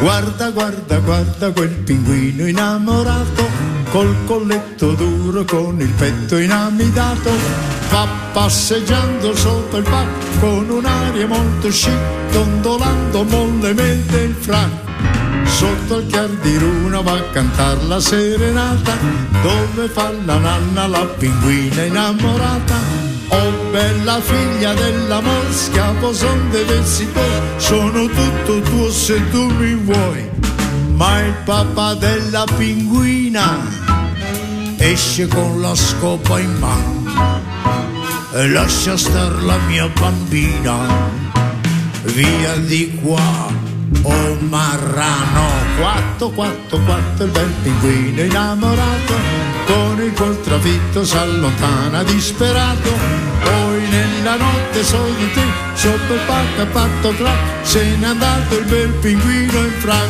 Guarda, guarda, guarda quel pinguino innamorato, col colletto duro, con il petto inamidato, va passeggiando sopra il parco con un'aria molto chic, dondolando mollemente il frac. Sotto il chiar di luna va a cantar la serenata, dove fa la nanna la pinguina innamorata. Oh bella figlia dell'amor, schiavo son dei versi tuoi, sono tutto tuo se tu mi vuoi. Ma il papà della pinguina esce con la scopa in mano e lascia star la mia bambina, via di qua. Oh marrano, quatto, quatto, quatto, il bel pinguino innamorato, con il col trafitto s'allontana disperato. Poi nella notte solo te, sopra il palco ha fatto clac, se n'è andato il bel pinguino in frac.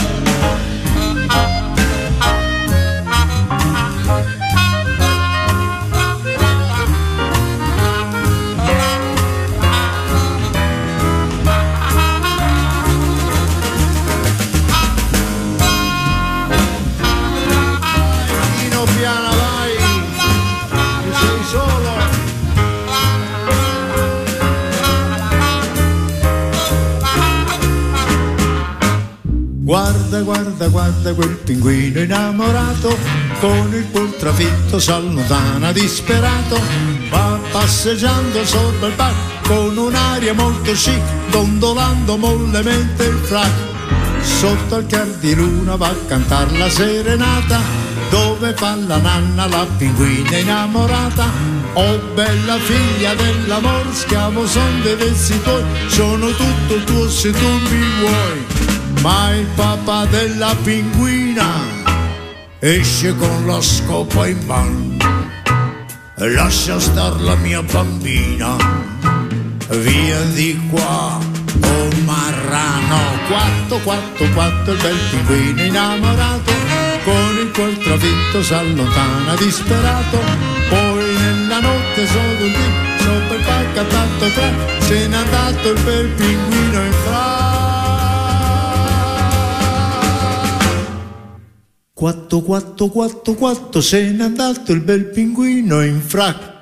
Guarda, guarda, guarda quel pinguino innamorato, con il cuor trafitto s'allontana disperato, va passeggiando sopra il parco con un'aria molto chic, dondolando mollemente il frac. Sotto al chiar di luna va a cantar la serenata, dove fa la nanna la pinguina innamorata. Oh bella figlia dell'amor, schiavo son dei versi tuoi, sono tutto tuo se tu mi vuoi. Ma il papà della pinguina esce con la scopa in mano e lascia star la mia bambina, via di qua. Oh marrano, quatto, quatto, quatto, il bel pinguino innamorato, con il cuor trafitto s'allontana disperato. Poi nella notte solo lì, sopra il palco ha fatto tre, se n'è andato il bel pinguino in frac. Quatto, quatto, quatto, quatto, se n'è andato il bel pinguino in frac.